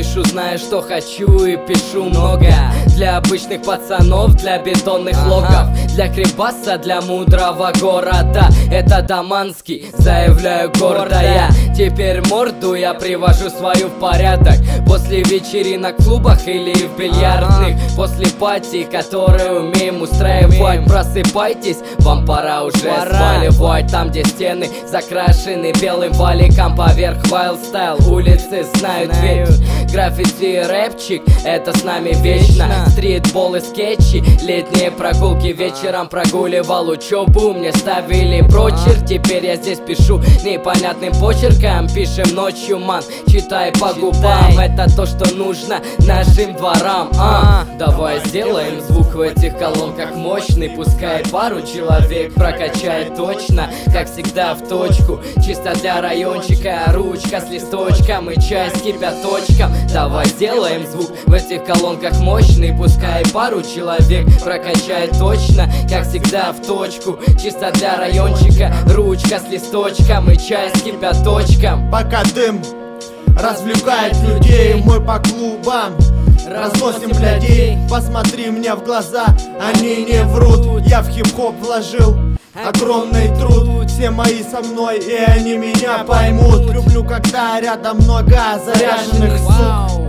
пишу, знаю, что хочу, и пишу много. Для обычных пацанов, для бетонных логов, для крепаса, для мудрого города. Это Даманский, заявляю гордо я. Теперь морду я привожу свою в порядок. После вечеринок в клубах или в бильярдных, после пати, которые умеем устраивать. Просыпайтесь, вам пора уже сваливать. Там, где стены закрашены белым валиком, поверх wild style улицы знают ведь. Граффити и рэпчик, это с нами вечно. Стритбол и скетчи, летние прогулки. Вечером прогуливал учебу, мне ставили прочерк. Теперь я здесь пишу непонятным почерком. Пишем ночью, ман, читай по губам. Это то, что нужно нашим дворам. Давай сделаем звук в этих колонках мощный. Пускай пару человек прокачает точно, как всегда в точку. Чисто для райончика, ручка с листочком и чай с кипяточком. Давай сделаем звук в этих колонках мощный. Пускай пару человек прокачает точно, как всегда в точку. Чисто для райончика, ручка с листочком и чай с кипяточком. Пока дым развлекает людей, мы по клубам разносим блядей. Посмотри мне в глаза, они не врут. Я в хип-хоп вложил огромный труд. Все мои со мной, и они меня поймут. Люблю, когда рядом много заряженных сук.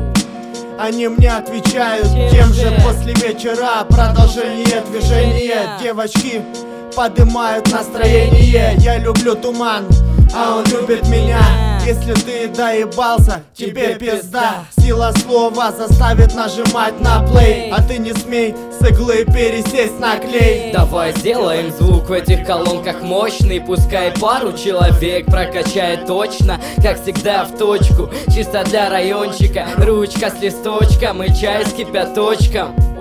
Они мне отвечают тем же после вечера. Продолжение движения. Девочки поднимают настроение. Я люблю туман, а он любит меня. Если ты доебался, тебе пизда. Сила слова заставит нажимать на плей. А ты не смей с иглы пересесть на клей. Давай сделаем звук в этих колонках мощный. Пускай пару человек прокачает точно, как всегда в точку. Чисто для райончика, ручка с листочком и чай с кипяточком.